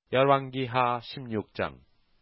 열왕기하 16장.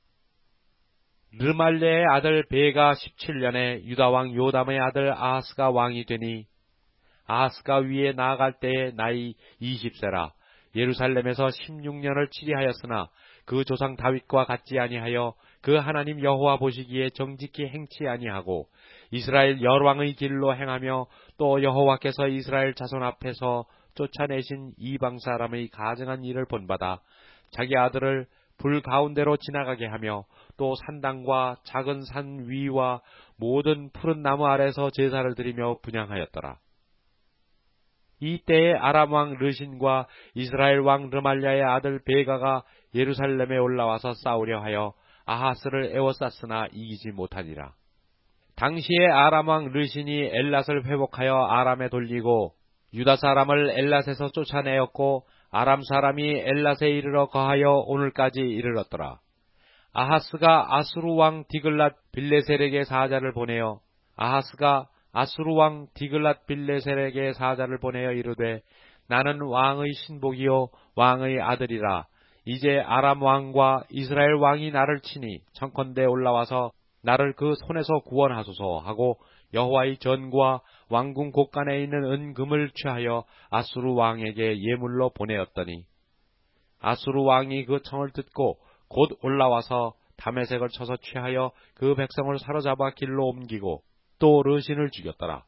르말레의 아들 베가 17년에 유다왕 요담의 아들 아하스가 왕이 되니, 아하스가 위에 나아갈 때에 나이 20세라. 예루살렘에서 16년을 치리하였으나 그 조상 다윗과 같지 아니하여 그 하나님 여호와 보시기에 정직히 행치 아니하고 이스라엘 열왕의 길로 행하며 또 여호와께서 이스라엘 자손 앞에서 쫓아내신 이방 사람의 가증한 일을 본받아 자기 아들을 불 가운데로 지나가게 하며 또 산당과 작은 산 위와 모든 푸른 나무 아래서 제사를 드리며 분향하였더라. 이때에 아람 왕 르신과 이스라엘 왕 르말랴의 아들 베가가 예루살렘에 올라와서 싸우려 하여 아하스를 에워쌌으나 이기지 못하니라. 당시에 아람 왕 르신이 엘랏을 회복하여 아람에 돌리고 유다 사람을 엘랏에서 쫓아내었고 아람 사람이 엘랏에 이르러 거하여 오늘까지 이르렀더라. 아하스가 아수르 왕 디글랏 빌레셀에게 사자를 보내어 이르되 나는 왕의 신복이요 왕의 아들이라. 이제 아람 왕과 이스라엘 왕이 나를 치니 청컨대 올라와서 나를 그 손에서 구원하소서 하고 여호와의 전과 왕궁 곳간에 있는 은금을 취하여 아수르 왕에게 예물로 보내었더니 아수르 왕이 그 청을 듣고 곧 올라와서 다메섹을 쳐서 취하여 그 백성을 사로잡아 길로 옮기고 또 르신을 죽였더라.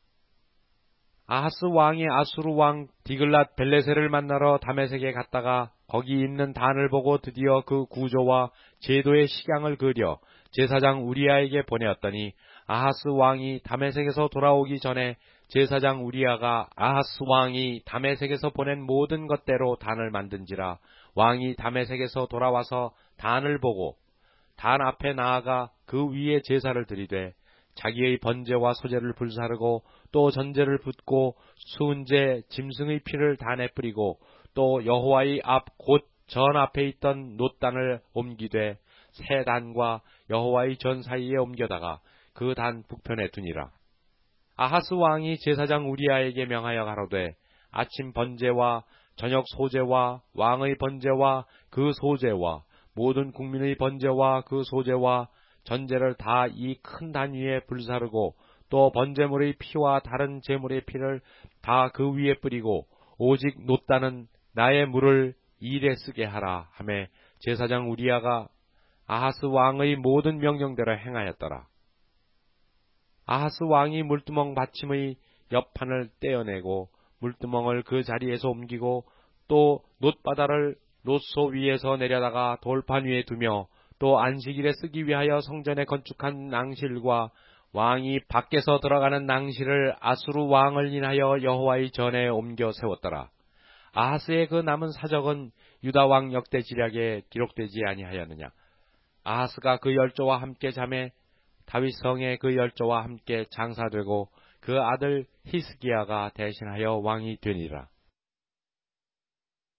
아하스 왕이 아수르 왕 디글랏 벨레셀을 만나러 다메섹에 갔다가 거기 있는 단을 보고 드디어 그 구조와 제도의 식양을 그려 제사장 우리아에게 보내었더니 아하스 왕이 다메섹에서 돌아오기 전에 제사장 우리아가 아하스 왕이 다메섹에서 보낸 모든 것대로 단을 만든지라. 왕이 다메섹에서 돌아와서 단을 보고 단 앞에 나아가 그 위에 제사를 드리되 자기의 번제와 소제를 불사르고 또 전제를 붓고 수은제 짐승의 피를 단에 뿌리고 또 여호와의 앞 곧 전 앞에 있던 놋단을 옮기되 새 단과 여호와의 전 사이에 옮겨다가 그 단 북편에 두니라. 아하스 왕이 제사장 우리아에게 명하여 가로되 아침 번제와 저녁 소제와 왕의 번제와 그 소제와 모든 국민의 번제와 그 소제와 전제를 다 이 큰 단 위에 불사르고 또 번제물의 피와 다른 제물의 피를 다 그 위에 뿌리고 오직 놋단은 나의 물을 일에 쓰게 하라 하매 제사장 우리아가 아하스 왕의 모든 명령대로 행하였더라. 아하스 왕이 물두멍 받침의 옆판을 떼어내고 물두멍을 그 자리에서 옮기고 또 놋바다를 놋소 위에서 내려다가 돌판 위에 두며 또 안식일에 쓰기 위하여 성전에 건축한 낭실과 왕이 밖에서 들어가는 낭실을 아수르 왕을 인하여 여호와의 전에 옮겨 세웠더라. 아하스의 그 남은 사적은 유다 왕 역대 지략에 기록되지 아니하였느냐. 아하스가 그 열조와 함께 잠에 다윗 성에 그 열조와 함께 장사되고 그 아들 히스기야가 대신하여 왕이 되니라.